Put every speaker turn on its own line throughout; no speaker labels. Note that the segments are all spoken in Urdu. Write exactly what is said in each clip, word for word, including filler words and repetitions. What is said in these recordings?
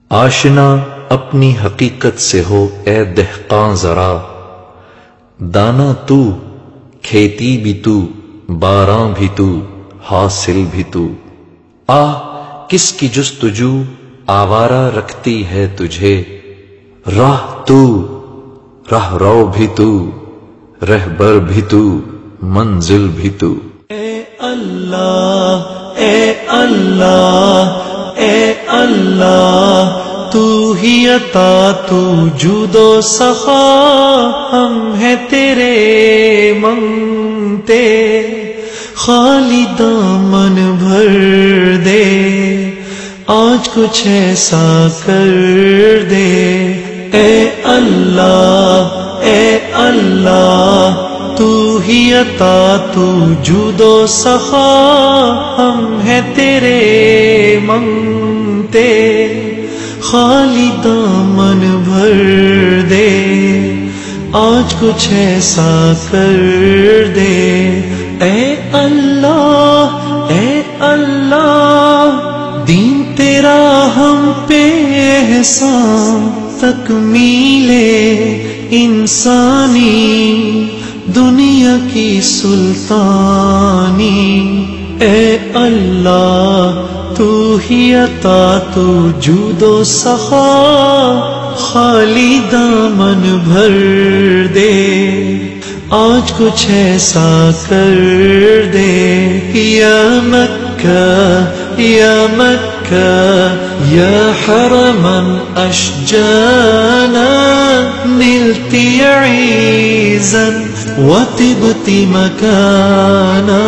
آشنا اپنی حقیقت سے ہو اے دہقاں ذرا، دانا تو، کھیتی بھی تو، باراں بھی تو، حاصل بھی تو۔ آہ کس کی جستجو آوارہ رکھتی ہے تجھے، راہ تو، راہ رو بھی تو، رہبر بھی تو، منزل بھی تو۔
اے اللہ اے اللہ اے اللہ، تو ہی عطا تو جود و سخا، ہم ہیں تیرے منگتے، خالی دامن بھر دے، آج کچھ ایسا کر دے۔ اے اللہ اے اللہ، تو ہی عطا تو جود و سخا، ہم ہیں تیرے منگتے، خالی دامن بھر دے، آج کچھ ایسا کر دے۔ اے اللہ اے اللہ، دین تیرا ہم پہ احسان، تکمیل انسانی، دنیا کی سلطانی۔ اے اللہ تو ہی عطا تو جود و سخا، خالی دامن بھر دے، آج کچھ ایسا کر دے۔ یا مکہ یا مکہ یا حرما اشجانا، نلتی عیزا وطبت مکانا،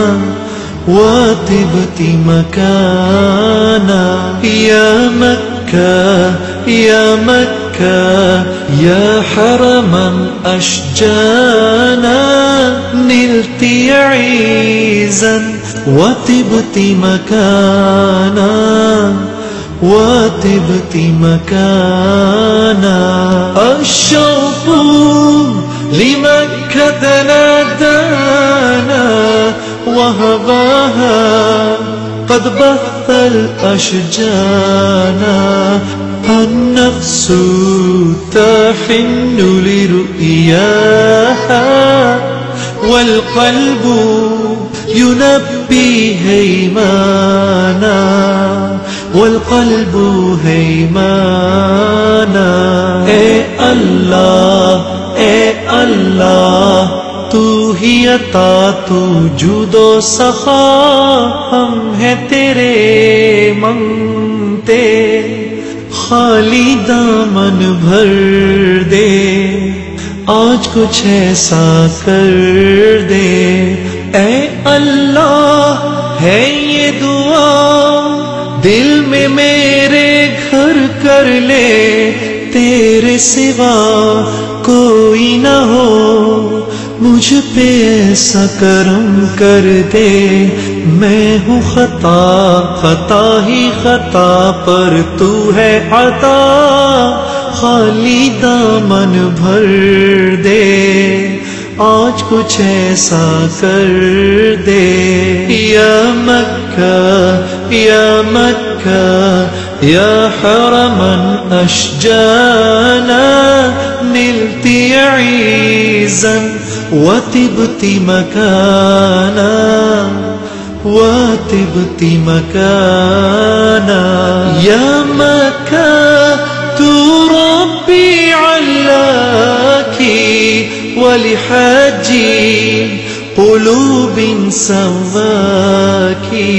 وطبت مکانا۔ یا مکہ یا مکہ یا حرما اشجانا، نلتی عیزا وطبت مکانا، وطبت مکانا۔ الشوق لمكة نادانا، وهواها قد بث الأشجانا، النفس تحن لرؤياها، والقلب ينبي هيمانا، والقلب هيمانا۔ اے اللہ اے اللہ، تو ہی عطا تو جود و سخا، ہم ہیں تیرے منگتے، خالی دامن بھر دے، آج کچھ ایسا کر دے۔ اے اللہ ہے یہ دعا، دل میں میرے گھر کر لے، تیرے سوا کوئی نہ ہو، مجھ پہ ایسا کرم کر دے۔ میں ہوں خطا خطا ہی خطا پر تو ہے عطا، خالی دامن بھر دے، آج کچھ ایسا کر دے۔ یا مکہ یا مکہ یا حرما اشجانا، نلتی عیزا وطبت مکانا، وطبت مکانا۔ یا مکہ تو ربی علاکی، ولحاجی قلوب سواکی،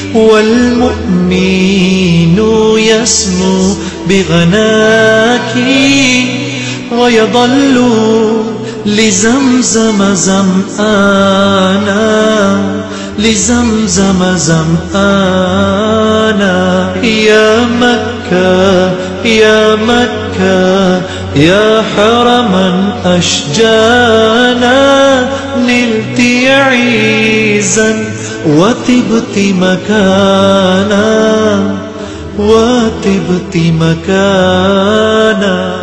والمؤمن يسمو بغناکی، ويظل لزمزم زمآنا، لزمزم زمآنا۔ یا مکہ یا مکہ یا حرما اشجانا، نلتی عیزا وطبت مکانا، وطبت مکانا۔